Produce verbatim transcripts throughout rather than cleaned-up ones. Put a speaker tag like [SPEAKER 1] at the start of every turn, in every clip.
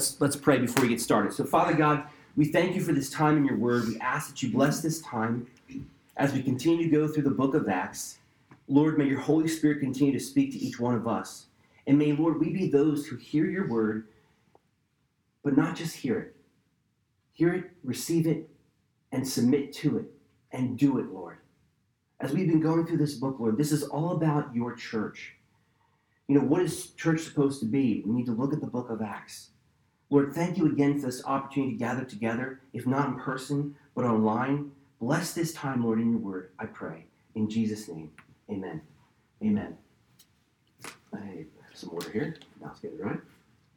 [SPEAKER 1] let's let's pray before we get started. So, Father God, we thank you for this time in your word. We ask that you bless this time as we continue to go through the book of Acts. Lord, may your Holy Spirit continue to speak to each one of us. And may, Lord, we be those who hear your word, but not just hear it. Hear it, receive it, and submit to it, and do it, Lord. As we've been going through this book, Lord, this is all about your church. You know, what is church supposed to be? We need to look at the book of Acts. Lord, thank you again for this opportunity to gather together, if not in person, but online. Bless this time, Lord, in your word, I pray. In Jesus' name, amen. Amen. I have some water here. Now let's get it right.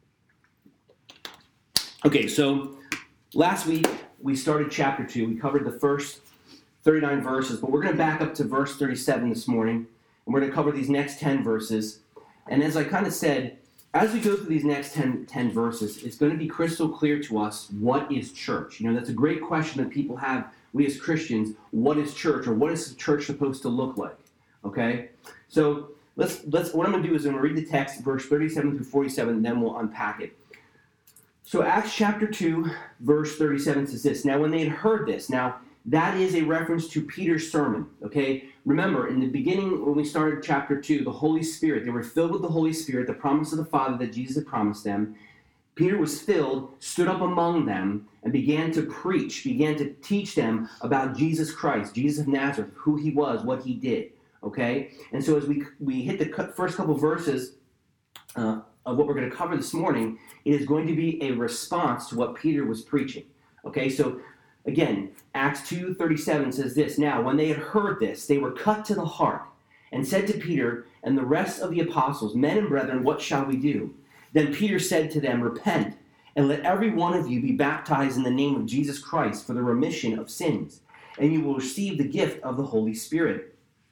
[SPEAKER 1] Okay, so last week we started chapter two. We covered the first thirty-nine verses, but we're going to back up to verse thirty-seven this morning, and we're going to cover these next ten verses. And as I kind of said, as we go through these next ten, ten verses, it's going to be crystal clear to us what is church. You know, that's a great question that people have, we as Christians, what is church, or what is the church supposed to look like? Okay? So let's let's. what I'm going to do is I'm going to read the text, verse thirty-seven through forty-seven, and then we'll unpack it. So Acts chapter two, verse thirty-seven says this. Now when they had heard this, now that is a reference to Peter's sermon, okay? Remember, in the beginning, when we started chapter two, the Holy Spirit, they were filled with the Holy Spirit, the promise of the Father that Jesus had promised them. Peter was filled, stood up among them, and began to preach, began to teach them about Jesus Christ, Jesus of Nazareth, who he was, what he did, okay? And so as we we hit the first couple verses uh, of what we're going to cover this morning, it is going to be a response to what Peter was preaching, okay? So again, Acts two thirty-seven says this, Now, when they had heard this, they were cut to the heart, and said to Peter and the rest of the apostles, Men and brethren, what shall we do? Then Peter said to them, Repent, and let every one of you be baptized in the name of Jesus Christ for the remission of sins, and you will receive the gift of the Holy Spirit.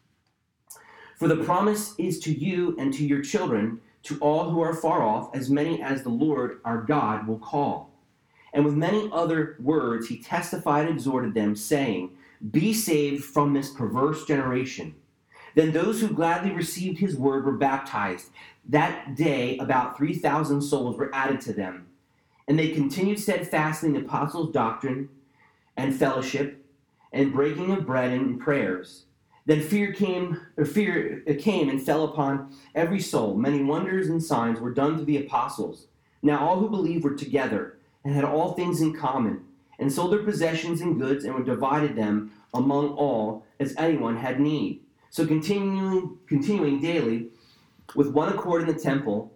[SPEAKER 1] For the promise is to you and to your children, to all who are far off, as many as the Lord our God will call. And with many other words he testified and exhorted them, saying, Be saved from this perverse generation. Then those who gladly received his word were baptized. That day about three thousand souls were added to them. And they continued steadfastly in the apostles' doctrine and fellowship, and breaking of bread and prayers. Then fear came, or fear came and fell upon every soul. Many wonders and signs were done through the apostles. Now all who believed were together, and had all things in common, and sold their possessions and goods, and were divided them among all, as anyone had need. So continuing, continuing daily, with one accord in the temple,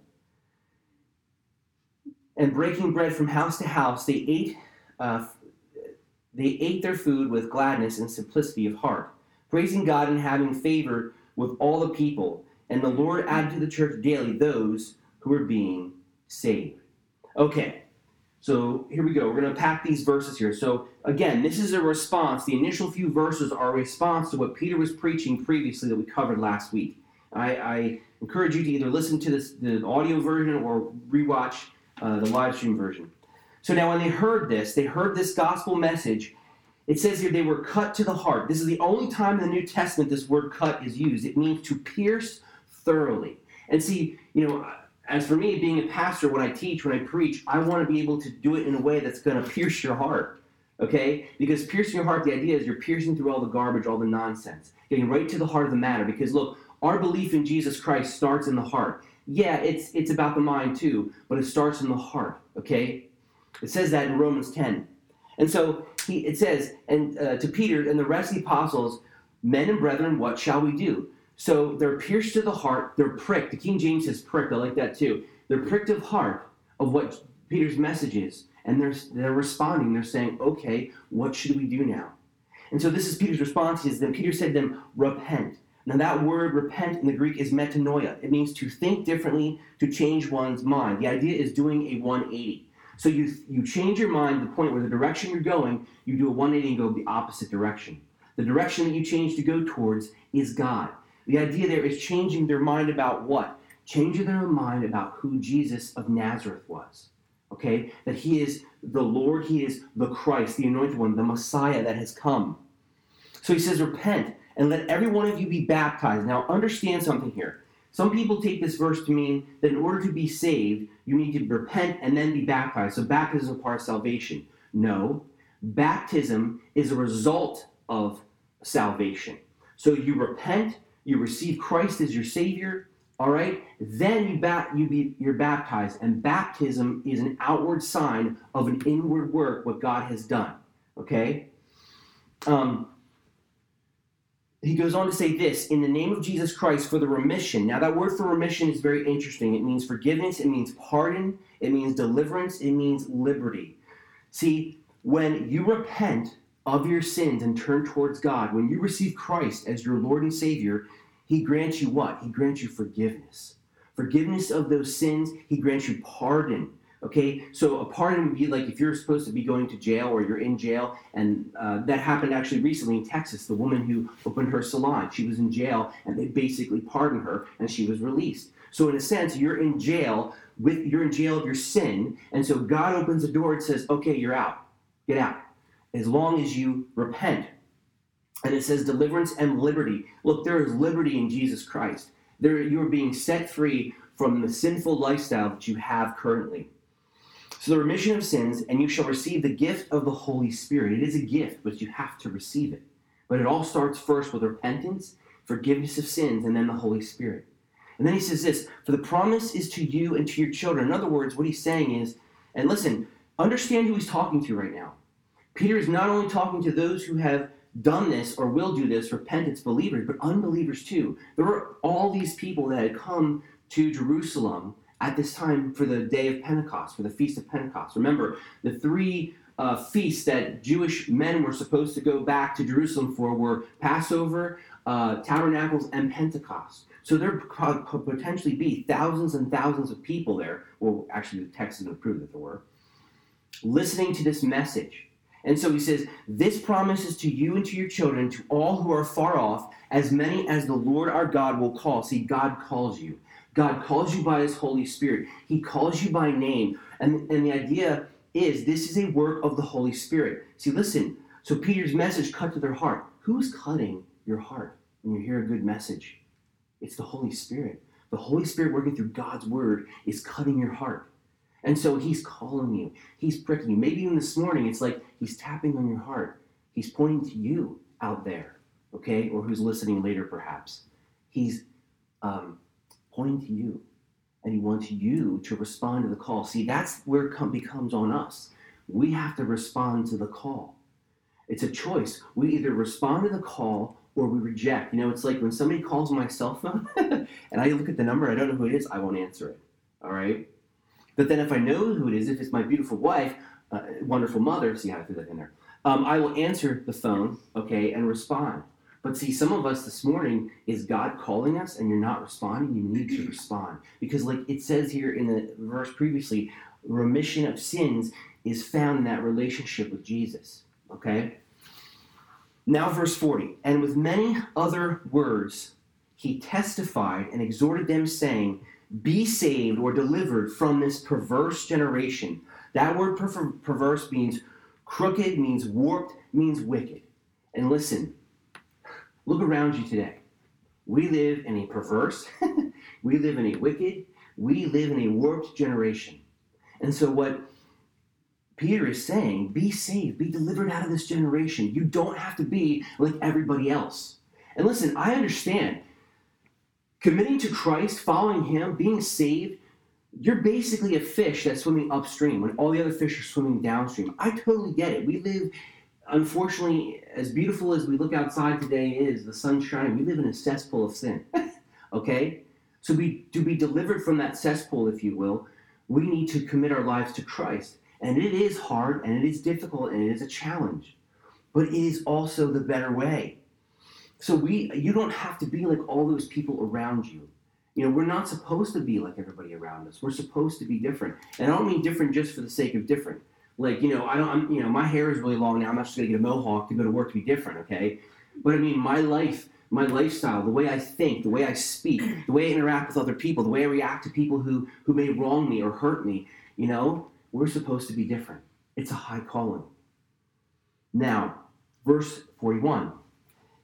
[SPEAKER 1] and breaking bread from house to house, they ate, uh, they ate their food with gladness and simplicity of heart, praising God and having favor with all the people. And the Lord added to the church daily those who were being saved. Okay. So here we go. We're going to pack these verses here. So again, this is a response. The initial few verses are a response to what Peter was preaching previously that we covered last week. I, I encourage you to either listen to this, the audio version or rewatch uh, the live stream version. So now when they heard this, they heard this gospel message. It says here they were cut to the heart. This is the only time in the New Testament this word cut is used. It means to pierce thoroughly. And see, you know, as for me, being a pastor, when I teach, when I preach, I want to be able to do it in a way that's going to pierce your heart, okay? Because piercing your heart, the idea is you're piercing through all the garbage, all the nonsense, getting right to the heart of the matter. Because look, our belief in Jesus Christ starts in the heart. Yeah, it's it's about the mind too, but it starts in the heart, okay? It says that in Romans ten. And so he, it says, and uh, to Peter and the rest of the apostles, Men and brethren, what shall we do? So they're pierced to the heart, they're pricked. The King James says pricked, I like that too. They're pricked of heart of what Peter's message is. And they're, they're responding, they're saying, okay, what should we do now? And so this is Peter's response. Is then Peter said to them, repent. Now that word repent in the Greek is metanoia. It means to think differently, to change one's mind. The idea is doing a one eighty. So you, you change your mind to the point where the direction you're going, you do a one eighty and go the opposite direction. The direction that you change to go towards is God. The idea there is changing their mind about what? Changing their mind about who Jesus of Nazareth was. Okay? That he is the Lord, he is the Christ, the anointed one, the Messiah that has come. So he says, repent, and let every one of you be baptized. Now understand something here. Some people take this verse to mean that in order to be saved, you need to repent and then be baptized. So baptism is a part of salvation. No, baptism is a result of salvation. So you repent, you receive Christ as your Savior, all right? Then you ba- you be, you're baptized, and baptism is an outward sign of an inward work, what God has done, okay? Um, he goes on to say this, in the name of Jesus Christ for the remission. Now that word for remission is very interesting. It means forgiveness, it means pardon, it means deliverance, it means liberty. See, when you repent of your sins and turn towards God, when you receive Christ as your Lord and Savior, he grants you what? He grants you forgiveness. Forgiveness of those sins, he grants you pardon. Okay, so a pardon would be like if you're supposed to be going to jail or you're in jail, and uh, that happened actually recently in Texas. The woman who opened her salon, she was in jail, and they basically pardoned her, and she was released. So in a sense, you're in jail with you're in jail of your sin, and so God opens the door and says, "Okay, you're out. Get out, as long as you repent." And it says deliverance and liberty. Look, there is liberty in Jesus Christ. There, you are being set free from the sinful lifestyle that you have currently. So the remission of sins, and you shall receive the gift of the Holy Spirit. It is a gift, but you have to receive it. But it all starts first with repentance, forgiveness of sins, and then the Holy Spirit. And then he says this, for the promise is to you and to your children. In other words, what he's saying is, and listen, understand who he's talking to right now. Peter is not only talking to those who have done this or will do this, repentance believers, but unbelievers too. There were all these people that had come to Jerusalem at this time for the day of Pentecost, for the Feast of Pentecost. Remember, the three uh, feasts that Jewish men were supposed to go back to Jerusalem for were Passover, uh, Tabernacles, and Pentecost. So there could potentially be thousands and thousands of people there, well, actually the text doesn't prove that there were, listening to this message. And so he says, this promise is to you and to your children, to all who are far off, as many as the Lord our God will call. See, God calls you. God calls you by his Holy Spirit. He calls you by name. And, and the idea is this is a work of the Holy Spirit. See, listen, so Peter's message cut to their heart. Who's cutting your heart when you hear a good message? It's the Holy Spirit. The Holy Spirit working through God's word is cutting your heart. And so he's calling you. He's pricking you. Maybe even this morning, it's like he's tapping on your heart. He's pointing to you out there, okay? Or who's listening later, perhaps. He's um, pointing to you. And he wants you to respond to the call. See, that's where it come, becomes on us. We have to respond to the call. It's a choice. We either respond to the call or we reject. You know, it's like when somebody calls my cell phone and I look at the number, I don't know who it is, I won't answer it, all right? But then if I know who it is, if it's my beautiful wife, uh, wonderful mother, see how I threw that in there, um, I will answer the phone, okay, and respond. But see, some of us this morning, is God calling us and you're not responding? You need to respond. Because like it says here in the verse previously, remission of sins is found in that relationship with Jesus, okay? Now verse forty, and with many other words he testified and exhorted them, saying, be saved or delivered from this perverse generation. That word per- perverse means crooked, means warped, means wicked. And listen, look around you today. We live in a perverse, we live in a wicked, we live in a warped generation. And so what Peter is saying, be saved, be delivered out of this generation. You don't have to be like everybody else. And listen, I understand. Committing to Christ, following him, being saved, you're basically a fish that's swimming upstream when all the other fish are swimming downstream. I totally get it. We live, unfortunately, as beautiful as we look outside today is, the sun's shining, we live in a cesspool of sin, okay? So we, to be delivered from that cesspool, if you will, we need to commit our lives to Christ. And it is hard, and it is difficult, and it is a challenge. But it is also the better way. So we, you don't have to be like all those people around you. You know, we're not supposed to be like everybody around us. We're supposed to be different. And I don't mean different just for the sake of different. Like, you know, I don't, I'm, you know, my hair is really long now. I'm not just going to get a mohawk to go to work to be different, okay? But I mean, my life, my lifestyle, the way I think, the way I speak, the way I interact with other people, the way I react to people who, who may wrong me or hurt me, you know, we're supposed to be different. It's a high calling. Now, verse forty-one.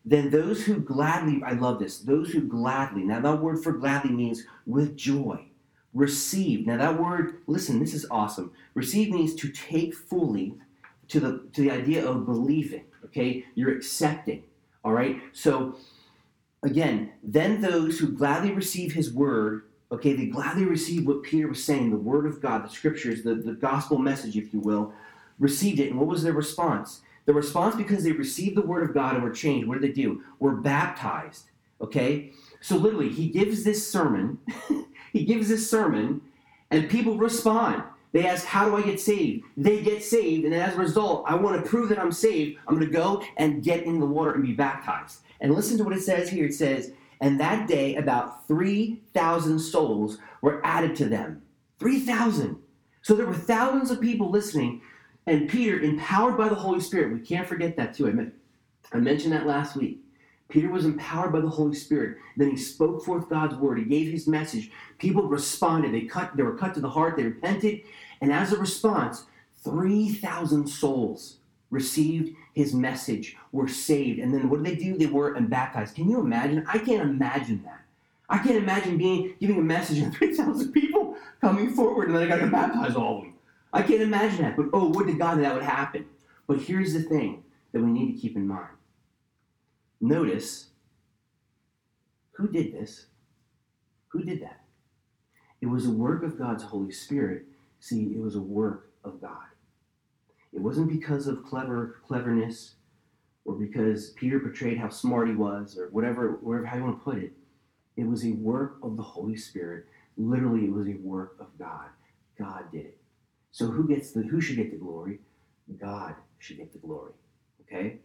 [SPEAKER 1] then those who gladly, I love this, those who gladly, now that word for gladly means with joy, receive. Now that word, listen, this is awesome. Receive means to take fully, to the to the idea of believing, okay? You're accepting, all right? So, again, then those who gladly receive his word, okay, they gladly receive what Peter was saying, the word of God, the scriptures, the, the gospel message, if you will, received it. And what was their response? The response, because they received the word of God and were changed, what did they do? Were baptized, okay? So literally, he gives this sermon, he gives this sermon, and people respond. They ask, how do I get saved? They get saved, and as a result, I want to prove that I'm saved. I'm going to go and get in the water and be baptized. And listen to what it says here. It says, and that day about three thousand souls were added to them. three thousand. So there were thousands of people listening, and Peter, empowered by the Holy Spirit, we can't forget that too. I, meant, I mentioned that last week. Peter was empowered by the Holy Spirit. Then he spoke forth God's word. He gave his message. People responded. They cut. They were cut to the heart. They repented. And as a response, three thousand souls received his message, were saved. And then what did they do? They were baptized. Can you imagine? I can't imagine that. I can't imagine being giving a message and three thousand people coming forward and then I got to baptize all of them. I can't imagine that. But oh, would to God that would happen. But here's the thing that we need to keep in mind. Notice, who did this? Who did that? It was a work of God's Holy Spirit. See, it was a work of God. It wasn't because of clever cleverness or because Peter portrayed how smart he was or whatever, whatever how you want to put it. It was a work of the Holy Spirit. Literally, it was a work of God. God did it. So who gets the who should get the glory? God should get the glory. Okay?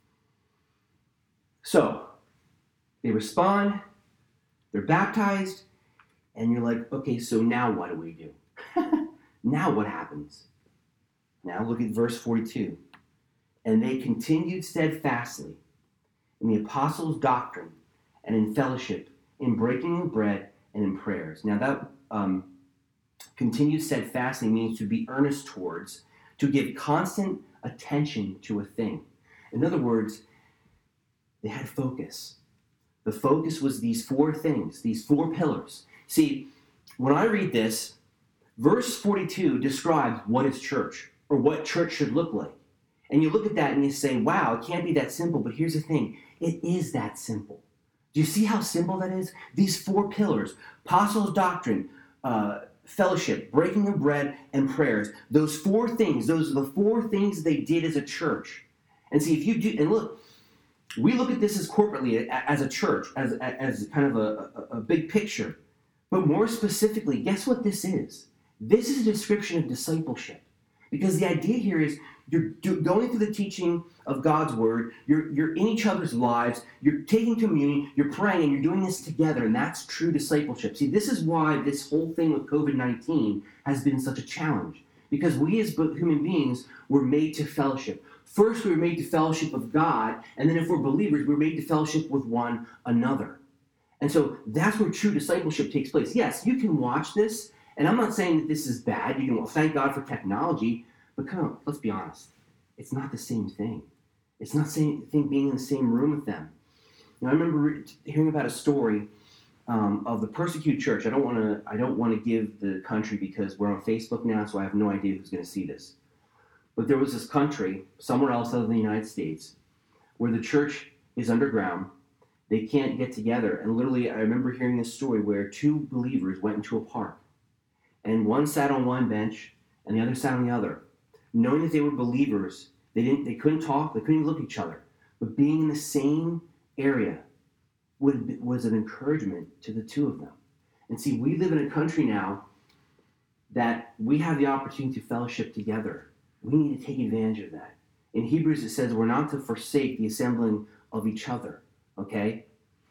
[SPEAKER 1] So, they respond, they're baptized, and you're like, okay, so now what do we do? Now what happens? Now look at verse forty-two. And they continued steadfastly in the apostles' doctrine and in fellowship, in breaking of bread and in prayers. Now that um, continued steadfastly means to be earnest towards, to give constant attention to a thing. In other words, they had focus. The focus was these four things, these four pillars. See, when I read this, verse forty-two describes what is church, or what church should look like. And you look at that and you say, wow, it can't be that simple. But here's the thing. It is that simple. Do you see how simple that is? These four pillars, apostles' doctrine, uh, fellowship, breaking of bread, and prayers. Those four things, those are the four things they did as a church. And see, if you do, and look, we look at this as corporately, as a church, as, as kind of a, a, a big picture. But more specifically, guess what this is? This is a description of discipleship. Because the idea here is you're going through the teaching of God's word, you're, you're in each other's lives, you're taking communion, you're praying, and you're doing this together, and that's true discipleship. See, this is why this whole thing with covid nineteen has been such a challenge. Because we as human beings were made to fellowship. First, we were made to fellowship with God, and then if we're believers, we're made to fellowship with one another. And so that's where true discipleship takes place. Yes, you can watch this, and I'm not saying that this is bad. You can, well, thank God for technology, but come on, let's be honest. It's not the same thing. It's not the same thing being in the same room with them. You know, I remember hearing about a story um, of the persecuted church. I don't want to. I don't want to give the country because we're on Facebook now, so I have no idea who's going to see this. But there was this country somewhere else other than the United States where the church is underground. They can't get together, and literally, I remember hearing this story where two believers went into a park. And one sat on one bench, and the other sat on the other. Knowing that they were believers, they didn't, they couldn't talk, they couldn't look at each other. But being in the same area would, was an encouragement to the two of them. And see, we live in a country now that we have the opportunity to fellowship together. We need to take advantage of that. In Hebrews, it says we're not to forsake the assembling of each other. Okay?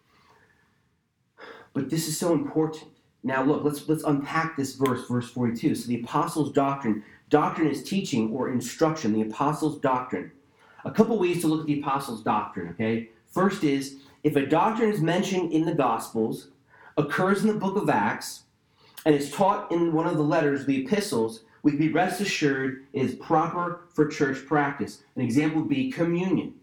[SPEAKER 1] But this is so important. Now look, let's let's unpack this verse, verse forty-two. So the apostles' doctrine. Doctrine is teaching or instruction, the apostles' doctrine. A couple ways to look at the apostles' doctrine, okay? First is, if a doctrine is mentioned in the Gospels, occurs in the book of Acts, and is taught in one of the letters, the epistles, we can be rest assured it is proper for church practice. An example would be communion.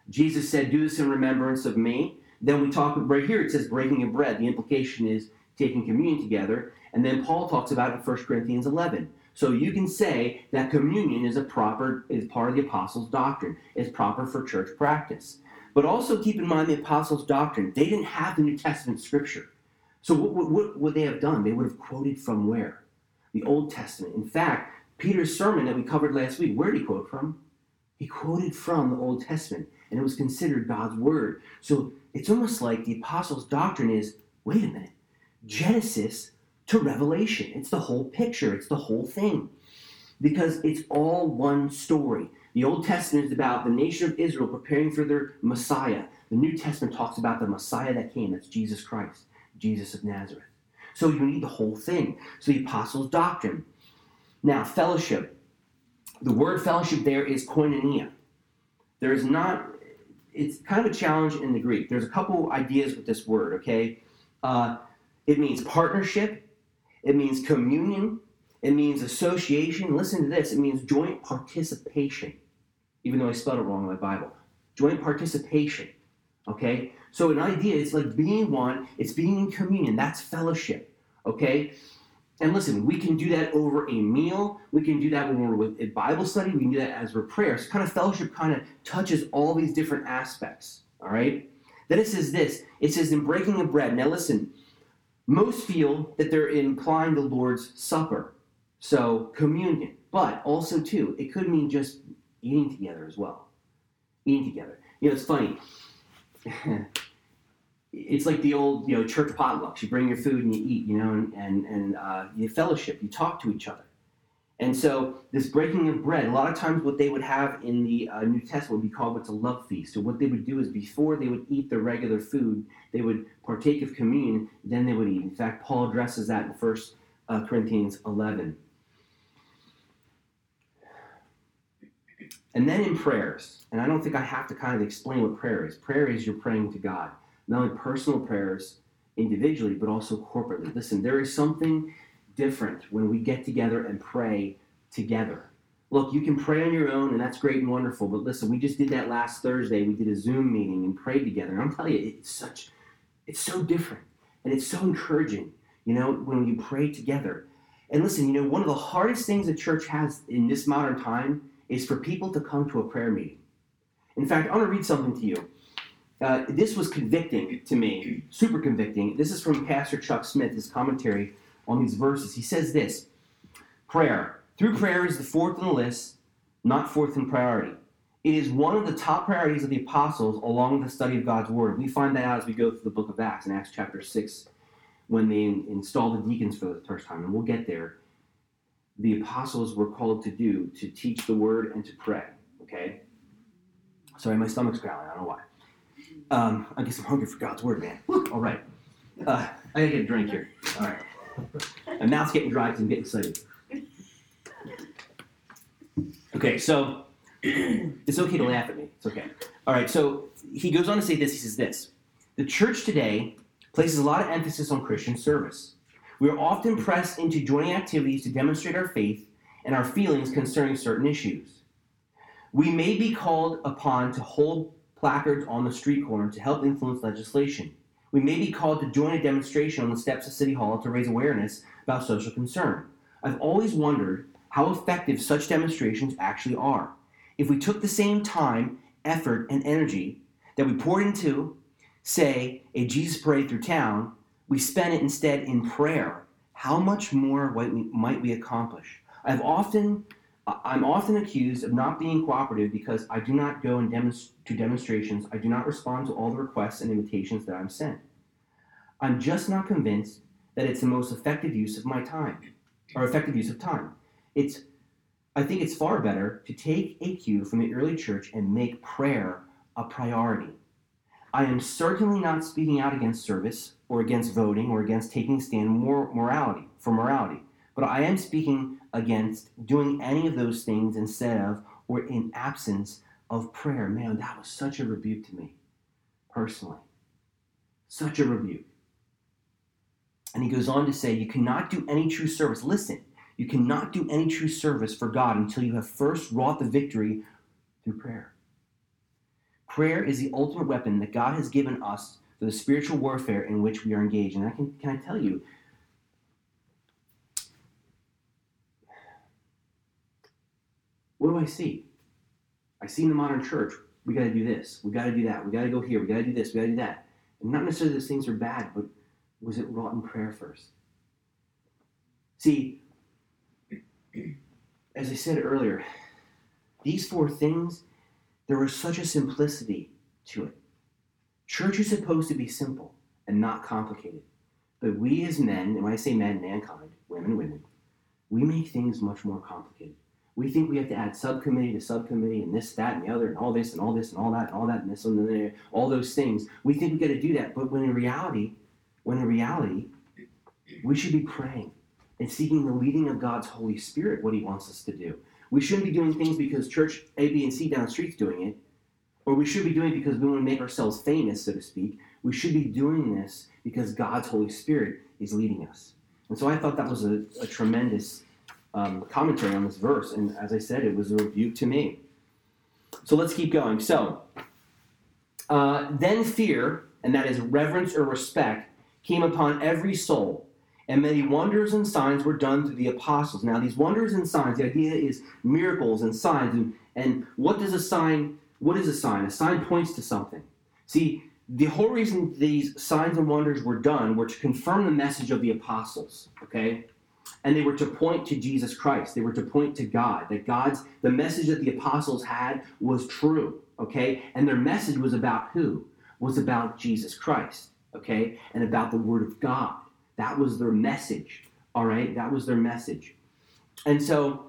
[SPEAKER 1] Jesus said, do this in remembrance of me. Then we talk, right here it says breaking of bread. The implication is taking communion together. And then Paul talks about it in First Corinthians eleven. So you can say that communion is a proper, is part of the apostles' doctrine. It's proper for church practice. But also keep in mind the apostles' doctrine. They didn't have the New Testament scripture. So what, what would they have done? They would have quoted from where? The Old Testament. In fact, Peter's sermon that we covered last week, where did he quote from? He quoted from the Old Testament, and it was considered God's word. So it's almost like the apostles' doctrine is, wait a minute, Genesis to Revelation. It's the whole picture. It's the whole thing. Because it's all one story. The Old Testament is about the nation of Israel preparing for their Messiah. The New Testament talks about the Messiah that came. That's Jesus Christ, Jesus of Nazareth. So you need the whole thing. So the apostles' doctrine. Now, fellowship. The word fellowship there is koinonia. There is not, it's kind of a challenge in the Greek. There's a couple ideas with this word, okay? Uh, it means partnership. It means communion. It means association. Listen to this. It means joint participation. Even though I spelled it wrong in my Bible. Joint participation. Okay? So an idea is like being one. It's being in communion. That's fellowship. Okay? And listen, we can do that over a meal. We can do that when we're with a Bible study. We can do that as we're praying. So kind of fellowship kind of touches all these different aspects. All right? Then it says this. It says in breaking of bread. Now listen. Most feel that they're implying the Lord's Supper. So communion. But also, too, it could mean just eating together as well. Eating together. You know, it's funny. It's like the old, you know, church potlucks. You bring your food and you eat, you know, and, and, and uh, you fellowship. You talk to each other. And so this breaking of bread, a lot of times what they would have in the uh, New Testament would be called what's a love feast. So what they would do is before they would eat their regular food, they would partake of communion, then they would eat. In fact, Paul addresses that in First uh, Corinthians eleven. And then in prayers, and I don't think I have to kind of explain what prayer is. Prayer is you're praying to God. Not only personal prayers individually, but also corporately. Listen, there is something different when we get together and pray together. Look, you can pray on your own, and that's great and wonderful, but listen, we just did that last Thursday. We did a Zoom meeting and prayed together. And I'm telling you, it's such, it's so different, and it's so encouraging, you know, when you pray together. And listen, you know, one of the hardest things the church has in this modern time is for people to come to a prayer meeting. In fact, I want to read something to you. Uh, this was convicting to me, super convicting. This is from Pastor Chuck Smith, his commentary on these verses. He says this, prayer. Through prayer is the fourth on the list, not fourth in priority. It is one of the top priorities of the apostles along with the study of God's word. We find that out as we go through the book of Acts, in Acts chapter six, when they install the deacons for the first time, and we'll get there. The apostles were called to do, to teach the word and to pray, okay? Sorry, my stomach's growling, I don't know why. Um, I guess I'm hungry for God's word, man. All right. Uh, I gotta get a drink here. All right. My mouth's getting dry because I'm getting excited. Okay, so it's okay to laugh at me. It's okay. All right, so he goes on to say this. He says this. The church today places a lot of emphasis on Christian service. We are often pressed into joining activities to demonstrate our faith and our feelings concerning certain issues. We may be called upon to hold placards on the street corner to help influence legislation. We may be called to join a demonstration on the steps of City Hall to raise awareness about social concern. I've always wondered how effective such demonstrations actually are. If we took the same time, effort, and energy that we poured into, say, a Jesus parade through town, we spent it instead in prayer, how much more might we accomplish? I've often, I'm often accused of not being cooperative because I do not go and demonst- to demonstrations. I do not respond to all the requests and invitations that I'm sent. I'm just not convinced that it's the most effective use of my time, or effective use of time. It's, I think it's far better to take a cue from the early church and make prayer a priority. I am certainly not speaking out against service or against voting or against taking a stand more morality for morality, but I am speaking against doing any of those things instead of or in absence of prayer. Man, that was such a rebuke to me, personally. Such a rebuke. And he goes on to say, you cannot do any true service. Listen, you cannot do any true service for God until you have first wrought the victory through prayer. Prayer is the ultimate weapon that God has given us for the spiritual warfare in which we are engaged. And I can, can I tell you, what do I see? I see in the modern church, we got to do this, we got to do that, we got to go here, we got to do this, we got to do that. And not necessarily those things are bad, but was it wrought in prayer first? See, as I said earlier, these four things, there was such a simplicity to it. Church is supposed to be simple and not complicated. But we as men, and when I say men, mankind, women, women, we make things much more complicated. We think we have to add subcommittee to subcommittee and this, that, and the other, and all this, and all this, and all that, and all that, and this, and there, all those things. We think we got to do that, but when in reality, when in reality, we should be praying and seeking the leading of God's Holy Spirit, what he wants us to do. We shouldn't be doing things because church A, B, and C down the street's doing it, or we should be doing it because we want to make ourselves famous, so to speak. We should be doing this because God's Holy Spirit is leading us. And so I thought that was a, a tremendous um, commentary on this verse, and as I said, it was a rebuke to me. So let's keep going. So, uh, then fear, and that is reverence or respect, came upon every soul, and many wonders and signs were done through the apostles. Now, these wonders and signs, the idea is miracles and signs. And, and what does a sign, what is a sign? A sign points to something. See, the whole reason these signs and wonders were done were to confirm the message of the apostles, okay? And they were to point to Jesus Christ. They were to point to God, that God's, the message that the apostles had was true, okay? And their message was about who? Was about Jesus Christ, okay? And about the Word of God. That was their message, all right? That was their message. And so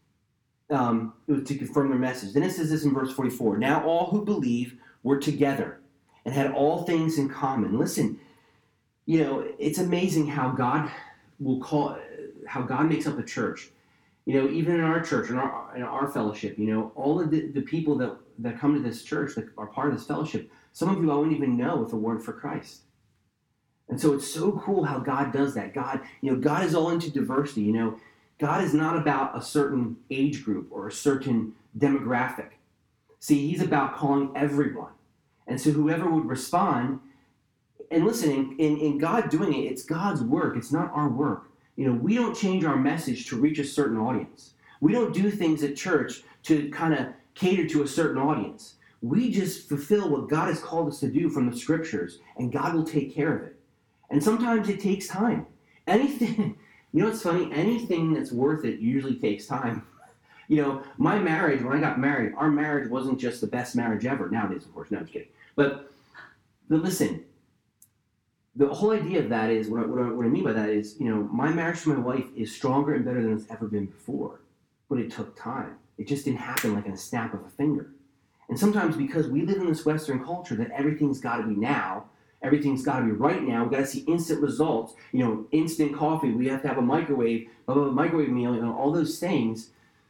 [SPEAKER 1] um, it was to confirm their message. Then it says this in verse forty-four. Now all who believe were together and had all things in common. Listen, you know, it's amazing how God will call, how God makes up a church. You know, even in our church, in our, in our fellowship, you know, all of the, the people that, that come to this church that are part of this fellowship, some of you I wouldn't even know if it weren't for Christ. And so it's so cool how God does that. God, you know, God is all into diversity. You know, God is not about a certain age group or a certain demographic. See, he's about calling everyone. And so whoever would respond, and listen, in, in, in God doing it, it's God's work. It's not our work. You know, we don't change our message to reach a certain audience. We don't do things at church to kind of cater to a certain audience. We just fulfill what God has called us to do from the scriptures, and God will take care of it. And sometimes it takes time. Anything, you know what's funny? Anything that's worth it usually takes time. You know, my marriage, when I got married, our marriage wasn't just the best marriage ever. Now it is, of course. No, I'm just kidding. But, but listen, the whole idea of that is, what I, what, I, what I mean by that is, you know, my marriage to my wife is stronger and better than it's ever been before. But it took time. It just didn't happen like in a snap of a finger. And sometimes because we live in this Western culture that everything's got to be now, everything's got to be right now. We've got to see instant results. You know, instant coffee. We have to have a microwave, blah, blah, blah, microwave meal, you know, all those things.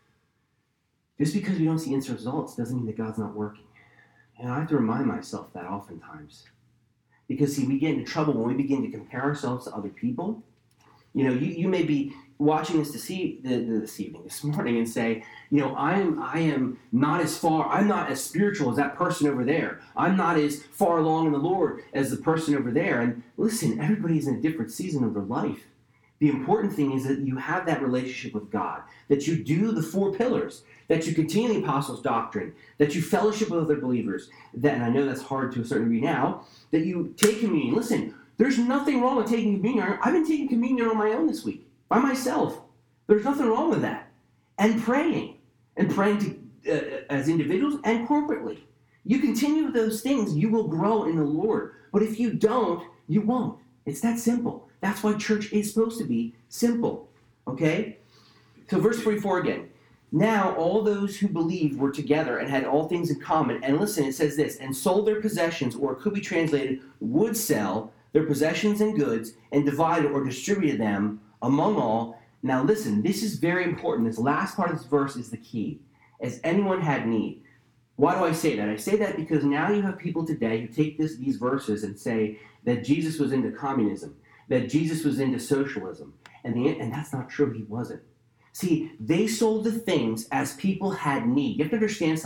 [SPEAKER 1] Just because we don't see instant results doesn't mean that God's not working. And I have to remind myself that oftentimes. Because, see, we get into trouble when we begin to compare ourselves to other people. You know, you, you may be watching this this, e- this evening, this morning, and say, you know, I am I am not as far, I'm not as spiritual as that person over there. I'm not as far along in the Lord as the person over there. And listen, everybody's in a different season of their life. The important thing is that you have that relationship with God, that you do the four pillars, that you continue the apostles' doctrine, that you fellowship with other believers, that, and I know that's hard to a certain degree now, that you take communion. Listen, there's nothing wrong with taking communion. I've been taking communion on my own this week, by myself. There's nothing wrong with that. And praying, and praying to, uh, as individuals and corporately. You continue those things, you will grow in the Lord. But if you don't, you won't. It's that simple. That's why church is supposed to be simple, okay? So verse forty-four again. Now all those who believed were together and had all things in common. And listen, it says this, and sold their possessions, or it could be translated, would sell their possessions and goods, and divided or distributed them among all. Now listen, this is very important. This last part of this verse is the key. As anyone had need. Why do I say that? I say that because now you have people today who take this, these verses and say that Jesus was into communism, that Jesus was into socialism, and, the, and that's not true. He wasn't. See, they sold the things as people had need. You have to understand something.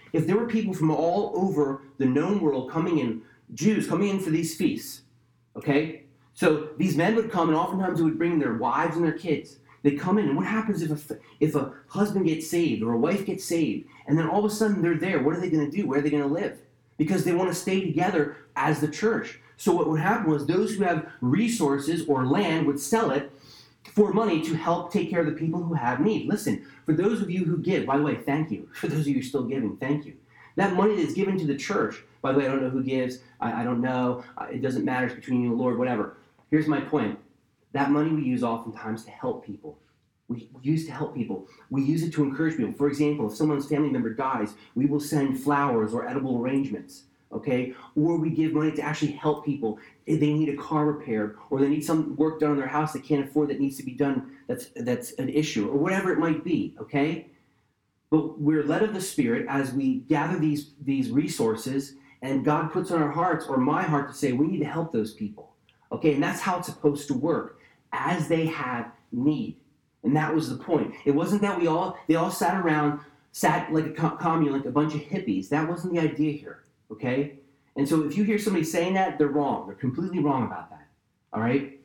[SPEAKER 1] if there were people from all over the known world coming in, Jews coming in for these feasts, okay? So these men would come, and oftentimes they would bring their wives and their kids. They come in, and what happens if a, if a husband gets saved or a wife gets saved, and then all of a sudden they're there? What are they going to do? Where are they going to live? Because they want to stay together as the church. So what would happen was those who have resources or land would sell it for money to help take care of the people who have need. Listen, for those of you who give, by the way, thank you. For those of you who are still giving, thank you. That money that is given to the church, by the way, I don't know who gives, I, I don't know, uh, it doesn't matter, it's between you and the Lord, whatever. Here's my point. That money we use oftentimes to help people. We use to help people. We use it to encourage people. For example, if someone's family member dies, we will send flowers or edible arrangements, okay? Or we give money to actually help people. If they need a car repaired, or they need some work done on their house they can't afford that needs to be done, that's that's an issue, or whatever it might be, okay? But we're led of the Spirit as we gather these, these resources, and God puts on our hearts, or my heart, to say we need to help those people, okay? And that's how it's supposed to work, as they have need. And that was the point. It wasn't that we all, they all sat around, sat like a commune, like a bunch of hippies. That wasn't the idea here, okay? And so if you hear somebody saying that, they're wrong. They're completely wrong about that, all right?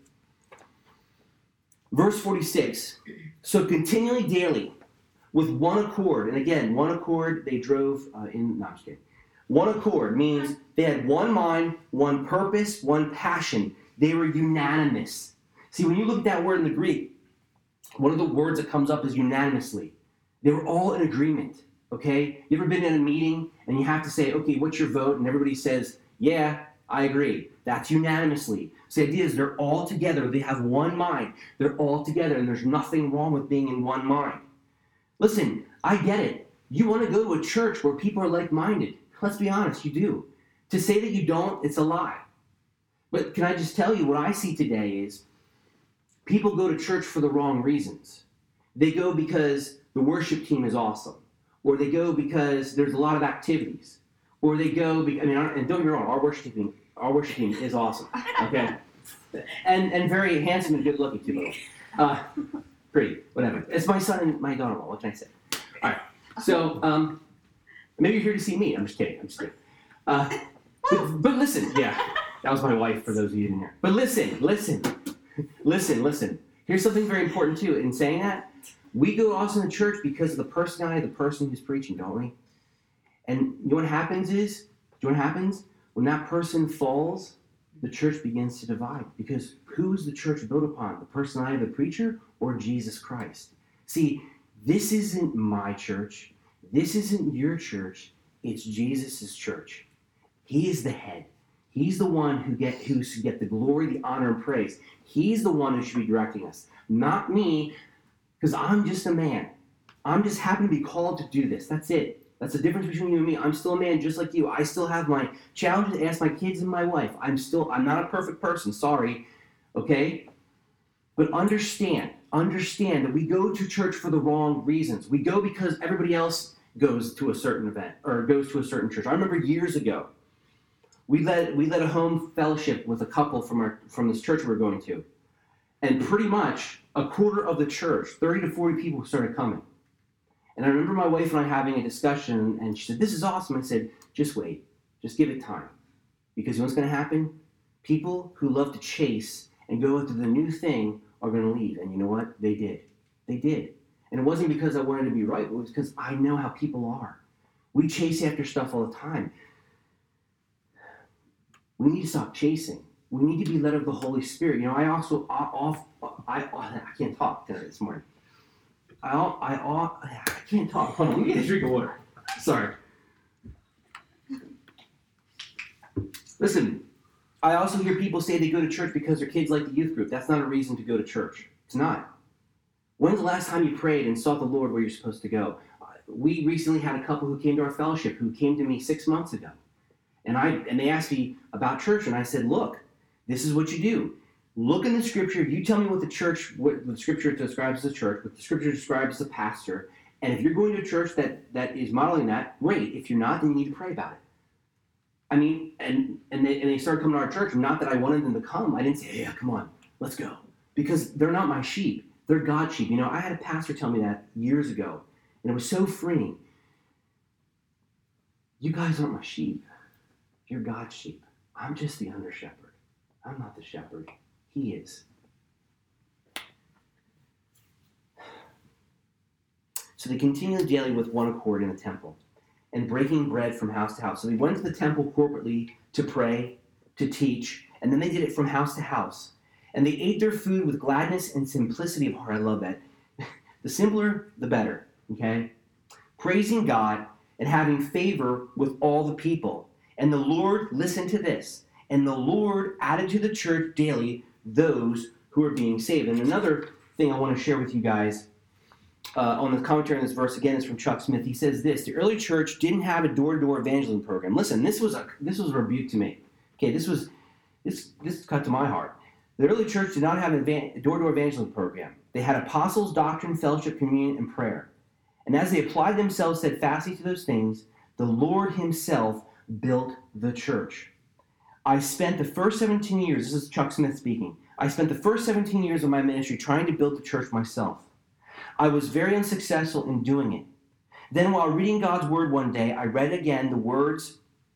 [SPEAKER 1] Verse forty-six, so continually daily, with one accord, and again, one accord, they drove uh, in, no, I'm just kidding. One accord means they had one mind, one purpose, one passion. They were unanimous. See, when you look at that word in the Greek, one of the words that comes up is unanimously. They were all in agreement, okay? You ever been in a meeting and you have to say, okay, what's your vote? And everybody says, yeah, I agree. That's unanimously. So the idea is they're all together. They have one mind. They're all together, and there's nothing wrong with being in one mind. Listen, I get it. You want to go to a church where people are like-minded. Let's be honest, you do. To say that you don't, it's a lie. But can I just tell you, what I see today is people go to church for the wrong reasons. They go because the worship team is awesome. Or they go because there's a lot of activities. Or they go, because, I mean, and don't get me wrong, our worship team, our worship team is awesome, okay? And and very handsome and good looking too, uh, pretty, whatever. It's my son and my daughter-in-law, what can I say? All right, so um, maybe you're here to see me. I'm just kidding, I'm just kidding. Uh, but, but listen, yeah, that was my wife for those of you who didn't hear. But listen, listen. Listen, listen. Here's something very important too. In saying that, we go also to church because of the personality of the person who's preaching, don't we? And you know what happens is, you know what happens? When that person falls, the church begins to divide. Because who's the church built upon? The personality of the preacher or Jesus Christ? See, this isn't my church. This isn't your church. It's Jesus' church. He is the head. He's the one who get who should get the glory, the honor, and praise. He's the one who should be directing us, not me, because I'm just a man. I'm just happen to be called to do this. That's it. That's the difference between you and me. I'm still a man just like you. I still have my challenges to ask my kids and my wife. I'm still, I'm not a perfect person, sorry, okay? But understand, understand that we go to church for the wrong reasons. We go because everybody else goes to a certain event or goes to a certain church. I remember years ago, We led we led a home fellowship with a couple from our from this church we were going to, and pretty much a quarter of the church, thirty to forty people, started coming. And I remember my wife and I having a discussion, and she said, "This is awesome." I said, "Just wait, just give it time, because you know what's going to happen? People who love to chase and go after the new thing are going to leave." And you know what? They did. They did. And it wasn't because I wanted to be right. It was because I know how people are. We chase after stuff all the time. We need to stop chasing. We need to be led of the Holy Spirit. You know, I also off I I can't talk today this morning. I I I can't talk. Hold on, let me get a drink of water. Sorry. Listen, I also hear people say they go to church because their kids like the youth group. That's not a reason to go to church. It's not. When's the last time you prayed and sought the Lord where you're supposed to go? We recently had a couple who came to our fellowship who came to me six months ago. And I and they asked me about church, and I said, look, this is what you do. Look in the scripture. You tell me what the church, what the scripture describes as a church, what the scripture describes as a pastor. And if you're going to a church that, that is modeling that, great. If you're not, then you need to pray about it. I mean, and and they and they started coming to our church. Not that I wanted them to come. I didn't say, yeah, come on, let's go. Because they're not my sheep. They're God's sheep. You know, I had a pastor tell me that years ago, and it was so freeing. you guys aren't my sheep. You're God's sheep. I'm just the under shepherd. I'm not the shepherd. He is. So they continued daily with one accord in the temple and breaking bread from house to house. So they went to the temple corporately to pray, to teach, and then they did it from house to house. And they ate their food with gladness and simplicity of heart. I love that. The simpler, the better, okay? Praising God and having favor with all the people. And the Lord, listen to this, and the Lord added to the church daily those who are being saved. And another thing I want to share with you guys uh, on the commentary on this verse, again, is from Chuck Smith. He says this: the early church didn't have a door-to-door evangelism program. Listen, this was a this was a rebuke to me. Okay, this was this this cut to my heart. The early church did not have a door-to-door evangelism program. They had apostles, doctrine, fellowship, communion, and prayer. And as they applied themselves steadfastly to those things, the Lord himself built the church. I spent the first seventeen years, this is Chuck Smith speaking, I spent the first seventeen years of my ministry trying to build the church myself. I was very unsuccessful in doing it. Then while reading God's word one day, I read again the words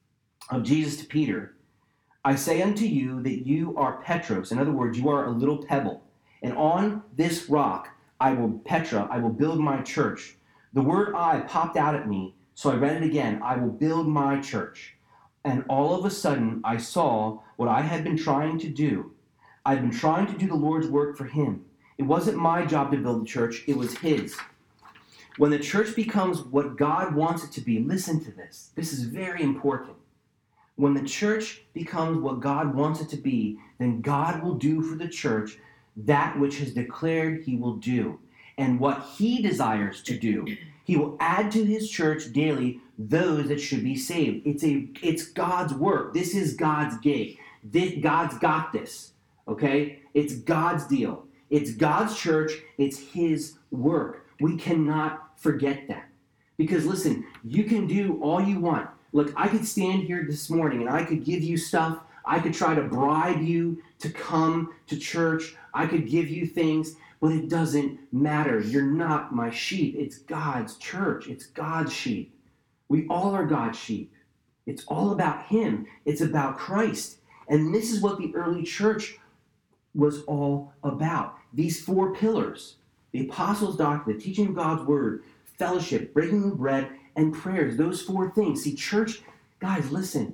[SPEAKER 1] of Jesus to Peter. I say unto you that you are Petros. In other words, you are a little pebble. And on this rock, I will, Petra, I will build my church. The word I popped out at me, so I read it again. I will build my church. And all of a sudden, I saw what I had been trying to do. I'd been trying to do the Lord's work for him. It wasn't my job to build the church. It was his. When the church becomes what God wants it to be, listen to this. This is very important. When the church becomes what God wants it to be, then God will do for the church that which has declared he will do. And what he desires to do, he will add to his church daily those that should be saved. It's a, it's God's work. This is God's gig. This, God's got this, okay? It's God's deal. It's God's church. It's his work. We cannot forget that. Because listen, you can do all you want. Look, I could stand here this morning and I could give you stuff. I could try to bribe you to come to church. I could give you things, but it doesn't matter. You're not my sheep. It's God's church. It's God's sheep. We all are God's sheep. It's all about him. It's about Christ. And this is what the early church was all about. These four pillars: the apostles' doctrine, the teaching of God's word, fellowship, breaking of bread, and prayers. Those four things. See, church, guys, listen.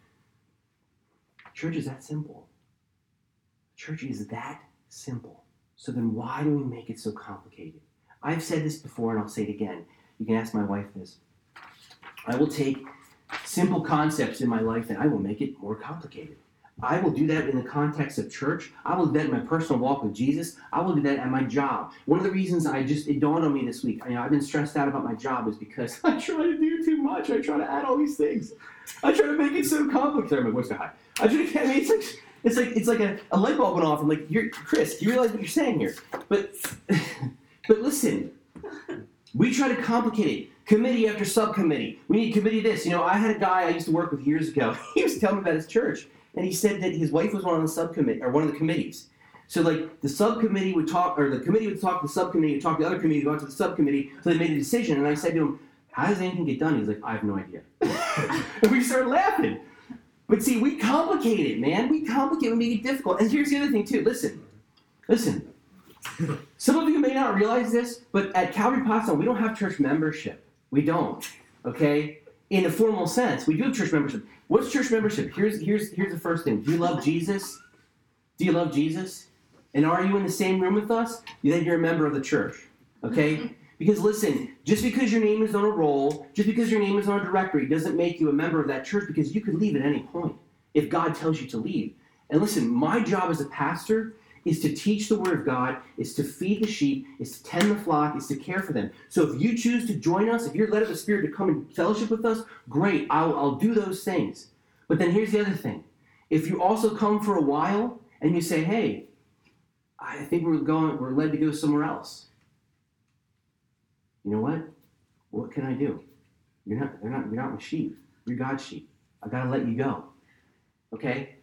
[SPEAKER 1] Church is that simple. Church is that simple. So then why do we make it so complicated? I've said this before and I'll say it again. You can ask my wife this. I will take simple concepts in my life and I will make it more complicated. I will do that in the context of church. I will do that in my personal walk with Jesus. I will do that at my job. One of the reasons I just, it dawned on me this week, you know, I've been stressed out about my job is because I try to do too much. I try to add all these things. I try to make it so complicated. Sorry, my voice got high. I try to, I mean, it's like, it's like, it's like a, a light bulb went off. I'm like, you're, Chris, do you realize what you're saying here? But, but listen, we try to complicate it. Committee after subcommittee. We need committee this. You know, I had a guy I used to work with years ago. He was telling me about his church. And he said that his wife was one of the subcommittee or one of the committees. So like the subcommittee would talk, or the committee would talk to the subcommittee, would talk to the other committee, go out to the subcommittee, so they made a decision. And I said to him, how does anything get done? He's like, I have no idea. And we started laughing. But see, we complicate it, man. We complicate it, we make it difficult. And here's the other thing too. Listen, listen. Some of you may not realize this, but at Calvary Potsdam, we don't have church membership. We don't, okay? In a formal sense, we do have church membership. What's church membership? Here's here's here's the first thing. Do you love Jesus? Do you love Jesus? And are you in the same room with us? Then you're a member of the church. Okay? Because listen, just because your name is on a roll, just because your name is on a directory, doesn't make you a member of that church, because you could leave at any point if God tells you to leave. And listen, my job as a pastor is to teach the word of God, is to feed the sheep, is to tend the flock, is to care for them. So if you choose to join us, if you're led of the Spirit to come and fellowship with us, great, I'll, I'll do those things. But then here's the other thing. If you also come for a while and you say, hey, I think we're going, we're led to go somewhere else. You know what? What can I do? You're not, they're not, you're not my sheep. You're God's sheep. I gotta let you go. Okay?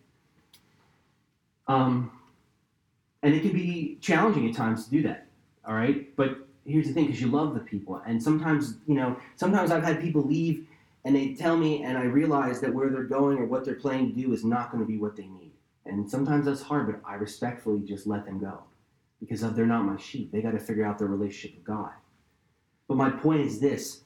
[SPEAKER 1] Um, And it can be challenging at times to do that, all right? But here's the thing, because you love the people. And sometimes, you know, sometimes I've had people leave and they tell me, and I realize that where they're going or what they're planning to do is not going to be what they need. And sometimes that's hard, but I respectfully just let them go because they're not my sheep. They got to figure out their relationship with God. But my point is this,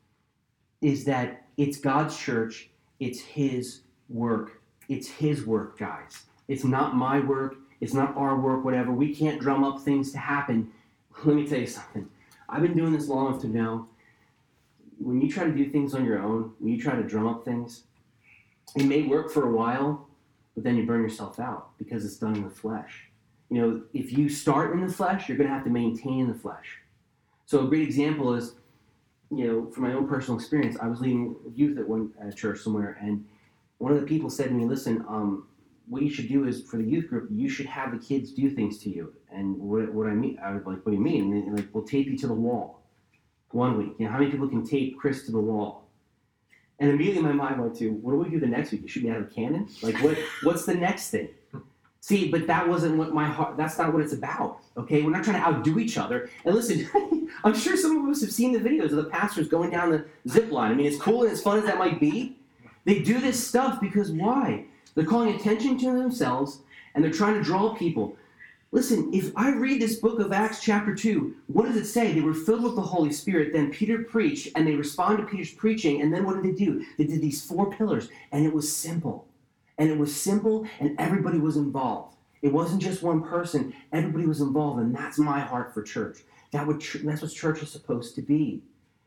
[SPEAKER 1] is that it's God's church, it's his work. It's his work, guys. It's not my work, it's not our work, whatever. We can't drum up things to happen. Let me tell you something. I've been doing this long enough to know when you try to do things on your own, when you try to drum up things, it may work for a while, but then you burn yourself out because it's done in the flesh. You know, if you start in the flesh, you're going to have to maintain the flesh. So a great example is, you know, from my own personal experience, I was leading youth at one at a church somewhere, and one of the people said to me, listen, um, what you should do is, for the youth group, you should have the kids do things to you. And what, what I mean, I was like, what do you mean? And they're like, we'll tape you to the wall one week. You know, how many people can tape Chris to the wall? And immediately my mind went to, what do we do the next week? You shoot me out of a cannon? Like, what? what's the next thing? See, but that wasn't what my heart, that's not what it's about, okay? We're not trying to outdo each other. And listen, I'm sure some of us have seen the videos of the pastors going down the zip line. I mean, as cool and as fun as that might be, they do this stuff because why? They're calling attention to themselves, and they're trying to draw people. Listen, if I read this book of Acts chapter two, what does it say? They were filled with the Holy Spirit, then Peter preached, and they responded to Peter's preaching, and then what did they do? They did these four pillars, and it was simple. And it was simple, and everybody was involved. It wasn't just one person. Everybody was involved, and that's my heart for church. That would tr- that's what church is supposed to be.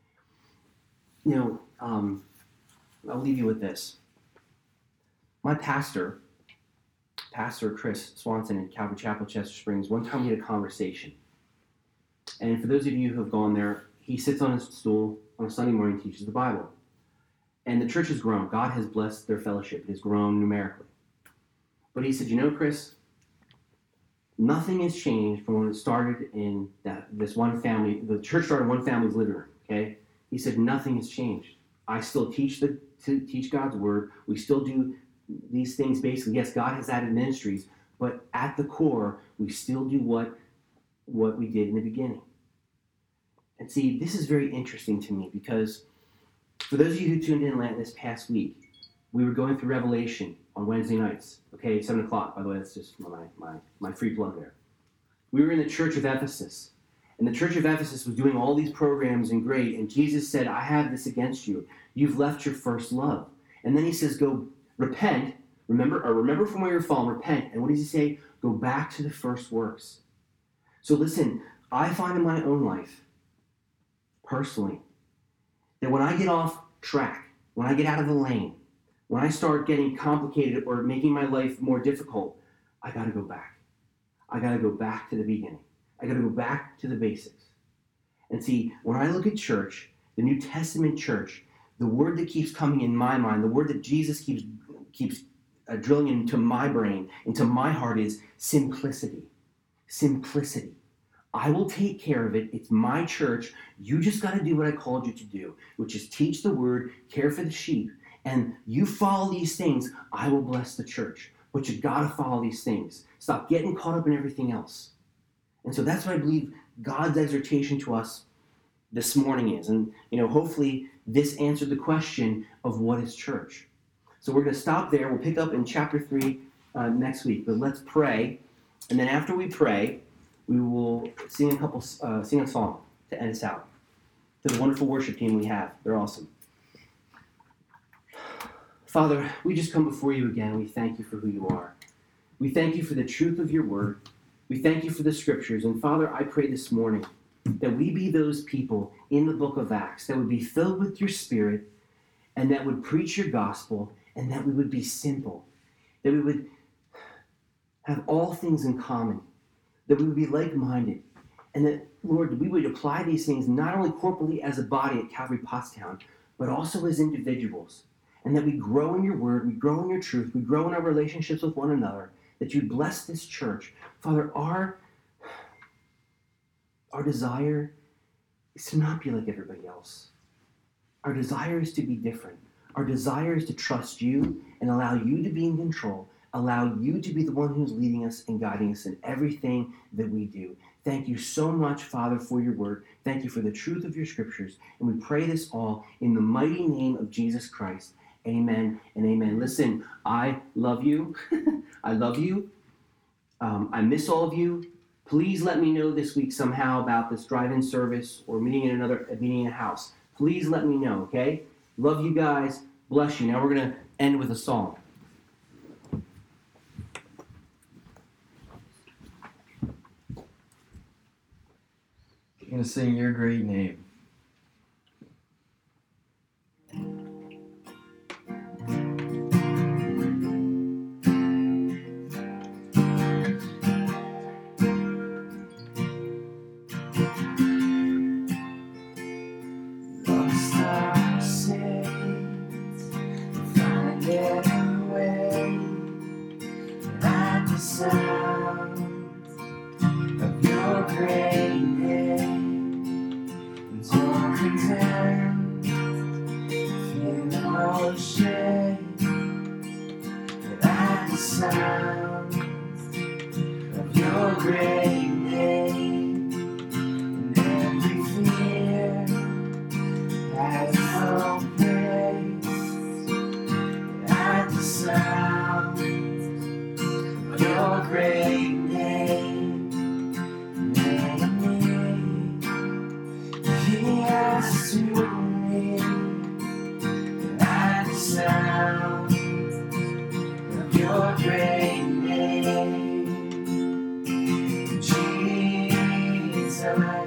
[SPEAKER 1] You know, um, I'll leave you with this. My pastor, Pastor Chris Swanson in Calvary Chapel, Chester Springs, one time we had a conversation. And for those of you who have gone there, he sits on his stool on a Sunday morning and teaches the Bible. And the church has grown. God has blessed their fellowship. It has grown numerically. But he said, you know, Chris, nothing has changed from when it started in that this one family. The church started in one family's living room, okay? He said, nothing has changed. I still teach the to teach God's word. We still do these things basically. Yes, God has added ministries, but at the core, we still do what, what we did in the beginning. And see, this is very interesting to me because for those of you who tuned in this past week, we were going through Revelation on Wednesday nights. Okay, seven o'clock, by the way, that's just my, my, my free plug there. We were in the church of Ephesus, and the church of Ephesus was doing all these programs and great, and Jesus said, I have this against you. You've left your first love. And then he says, go repent, remember, or remember from where you're fallen, repent. And what does he say? Go back to the first works. So listen, I find in my own life, personally, that when I get off track, when I get out of the lane, when I start getting complicated or making my life more difficult, I got to go back. I got to go back to the beginning. I got to go back to the basics. And see, when I look at church, the New Testament church, the word that keeps coming in my mind, the word that Jesus keeps keeps uh, drilling into my brain, into my heart is simplicity. Simplicity. I will take care of it. It's my church. You just got to do what I called you to do, which is teach the word, care for the sheep, and you follow these things, I will bless the church. But you got to follow these things. Stop getting caught up in everything else. And so that's what I believe God's exhortation to us this morning is. And, you know, hopefully this answered the question of what is church. So we're going to stop there. We'll pick up in chapter three uh, next week. But let's pray. And then after we pray, we will sing a couple, uh, sing a song to end us out. To the wonderful worship team we have. They're awesome. Father, we just come before you again. We thank you for who you are. We thank you for the truth of your word. We thank you for the scriptures. And Father, I pray this morning that we be those people in the book of Acts that would be filled with your spirit and that would preach your gospel and that we would be simple, that we would have all things in common, that we would be like-minded, and that, Lord, we would apply these things not only corporately as a body at Calvary Pottstown, but also as individuals, and that we grow in your word, we grow in your truth, we grow in our relationships with one another, that you bless this church. Father, our, our desire is to not be like everybody else. Our desire is to be different. Our desire is to trust you and allow you to be in control, allow you to be the one who's leading us and guiding us in everything that we do. Thank you so much, Father, for your word. Thank you for the truth of your scriptures. And we pray this all in the mighty name of Jesus Christ. Amen and amen. Listen, I love you. I love you. Um, I miss all of you. Please let me know this week somehow about this drive-in service or meeting in another meeting in a house. Please let me know, okay? Love you guys. Bless you. Now we're going to end with a song.
[SPEAKER 2] I'm going to sing Your Great Name.
[SPEAKER 3] Lost our saints, find their way at the sound of your great name. All content, feel no shame at the sound of your great name. And every fear has no place at the sound of your great name. An enemy, he has to leave at the sound of your great name. Jesus,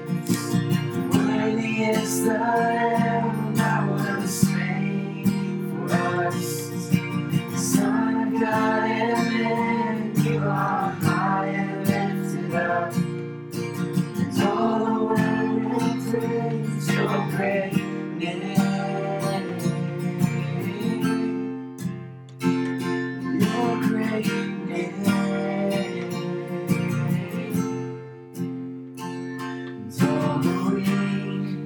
[SPEAKER 3] worthy is the Lamb that was slain for us. Son of God and man, you are high and lifted up. And all the world will praise your great name. Your great name. And all the weak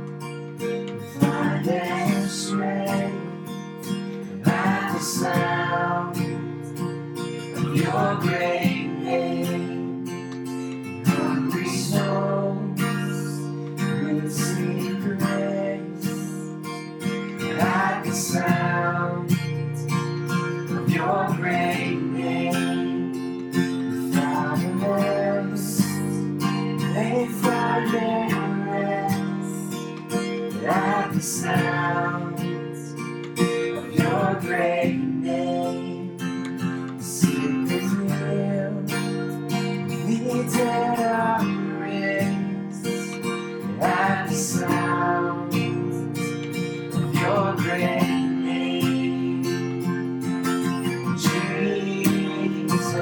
[SPEAKER 3] find their strength at the sound of your great name. Hungry souls receive grace at the sound of your great name. Fatherless, they find their rest at the sound of your great name. Sick and ill, the dead are raised at the sound of your great name. Jesus,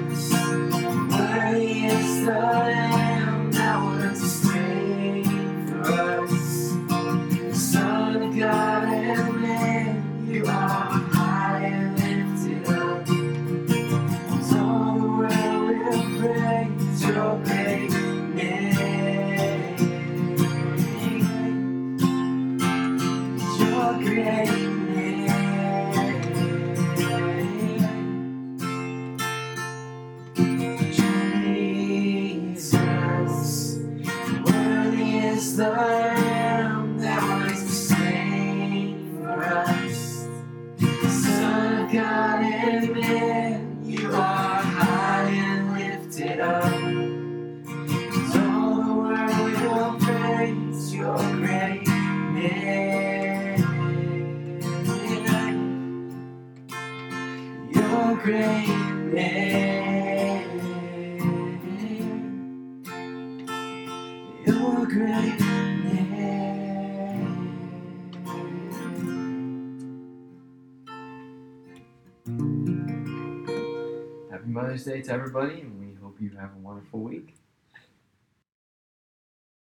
[SPEAKER 3] worthy is the Lamb that was slain for us. Son of God and man, you are high and lifted up. And all the world will praise your great name. Your great name. Jesus, worthy is the Lamb that was slain for us. Son of God and man, you are high and lifted up. And all the world will praise your great name. Your great name. Your great name.
[SPEAKER 2] Happy Mother's Day to everybody, and we hope you have a wonderful week.